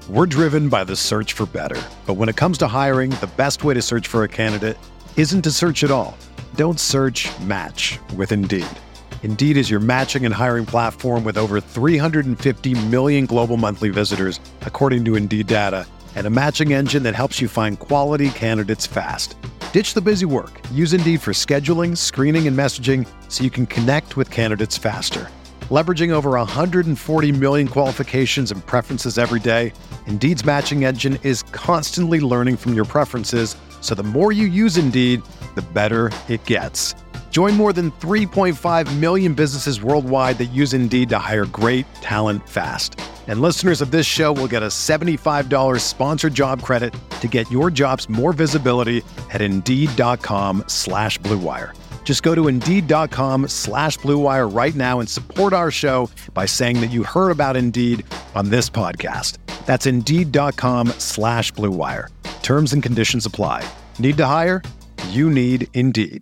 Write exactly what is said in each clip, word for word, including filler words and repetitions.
We're driven by the search for better. But when it comes to hiring, the best way to search for a candidate isn't to search at all. Don't search, match with Indeed. Indeed is your matching and hiring platform with over three hundred fifty million global monthly visitors, according to Indeed data, and a matching engine that helps you find quality candidates fast. Ditch the busy work. Use Indeed for scheduling, screening, and messaging so you can connect with candidates faster. Leveraging over one hundred forty million qualifications and preferences every day, Indeed's matching engine is constantly learning from your preferences, so the more you use Indeed, the better it gets. Join more than three point five million businesses worldwide that use Indeed to hire great talent fast. And listeners of this show will get a seventy-five dollars sponsored job credit to get your jobs more visibility at Indeed.com slash Blue Wire. Just go to Indeed.com slash Blue Wire right now and support our show by saying that you heard about Indeed on this podcast. That's Indeed.com slash Blue Wire. Terms and conditions apply. Need to hire? You need Indeed.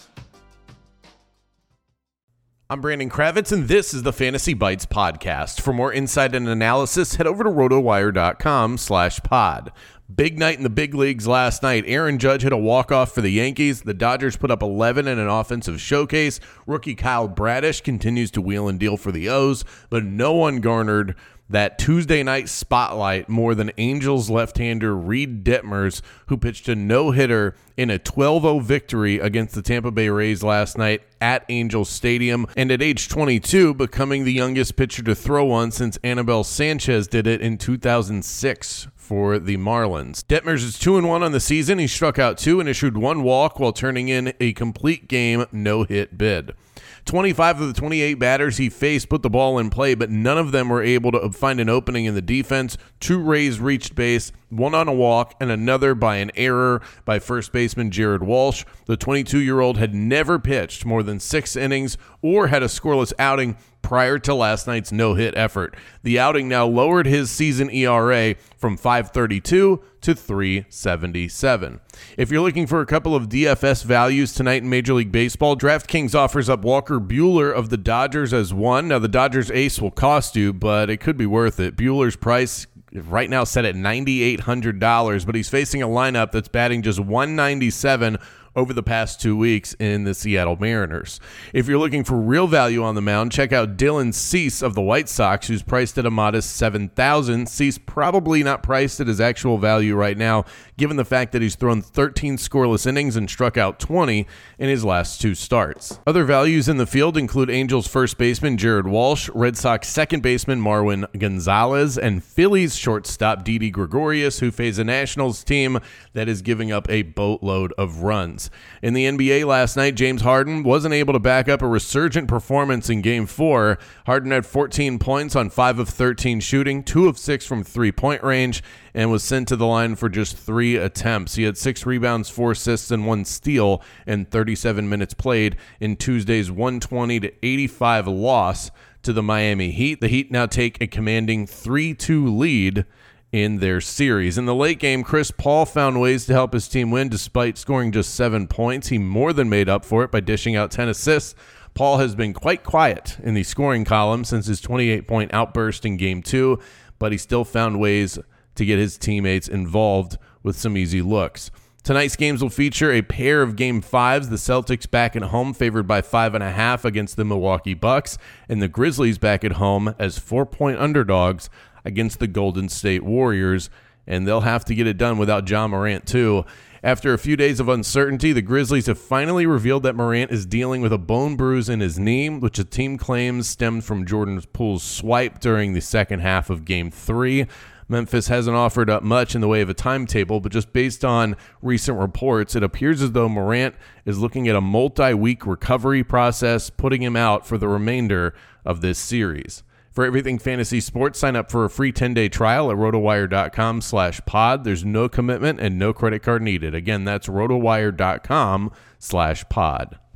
I'm Brandon Kravitz, and this is the Fantasy Bites podcast. For more insight and analysis, head over to rotowire.com slash pod. Big night in the big leagues last night. Aaron Judge hit a walk-off for the Yankees. The Dodgers put up eleven in an offensive showcase. Rookie Kyle Bradish continues to wheel and deal for the O's, but no one garnered that Tuesday night spotlight more than Angels left-hander Reed Detmers, who pitched a no-hitter in a twelve oh victory against the Tampa Bay Rays last night at Angels Stadium, and at age twenty-two, becoming the youngest pitcher to throw one since Anibal Sanchez did it in two thousand six for the Marlins. Detmers is two and one on the season. He struck out two and issued one walk while turning in a complete game no-hit bid. twenty-five of the twenty-eight batters he faced put the ball in play, but none of them were able to find an opening in the defense. Two Rays reached base, one on a walk and another by an error by first baseman Jared Walsh. The twenty-two-year-old had never pitched more than six innings or had a scoreless outing prior to last night's no-hit effort. The outing now lowered his season E R A from five thirty-two to three seventy-seven. If you're looking for a couple of D F S values tonight in Major League Baseball, DraftKings offers up Walker Buehler of the Dodgers as one. Now, the Dodgers ace will cost you, but it could be worth it. Buehler's price right now set at nine thousand eight hundred dollars, but he's facing a lineup that's batting just one ninety-seven over the past two weeks in the Seattle Mariners. If you're looking for real value on the mound, check out Dylan Cease of the White Sox, who's priced at a modest seven thousand dollars. Cease probably not priced at his actual value right now, given the fact that he's thrown thirteen scoreless innings and struck out twenty in his last two starts. Other values in the field include Angels first baseman Jared Walsh, Red Sox second baseman Marwin Gonzalez, and Phillies shortstop Didi Gregorius, who face a Nationals team that is giving up a boatload of runs. In the N B A last night, James Harden wasn't able to back up a resurgent performance in Game four. Harden had fourteen points on five of thirteen shooting, two of six from three-point range, and was sent to the line for just three attempts. He had six rebounds, four assists, and one steal in thirty-seven minutes played in Tuesday's one twenty to eighty-five loss to the Miami Heat. The Heat now take a commanding three two lead in their series. In the late game, Chris Paul found ways to help his team win despite scoring just seven points. He more than made up for it by dishing out ten assists. Paul has been quite quiet in the scoring column since his twenty-eight point outburst in Game two, but he still found ways to get his teammates involved with some easy looks. Tonight's games will feature a pair of Game fives, the Celtics back at home favored by five and a half against the Milwaukee Bucks, and the Grizzlies back at home as four-point underdogs against the Golden State Warriors, and they'll have to get it done without Ja Morant too. After a few days of uncertainty, the Grizzlies have finally revealed that Morant is dealing with a bone bruise in his knee, which the team claims stemmed from Jordan Poole's swipe during the second half of Game three. Memphis hasn't offered up much in the way of a timetable, but just based on recent reports, it appears as though Morant is looking at a multi-week recovery process, putting him out for the remainder of this series. For everything fantasy sports, sign up for a free ten-day trial at rotowire.com slash pod. There's no commitment and no credit card needed. Again, that's rotowire.com slash pod.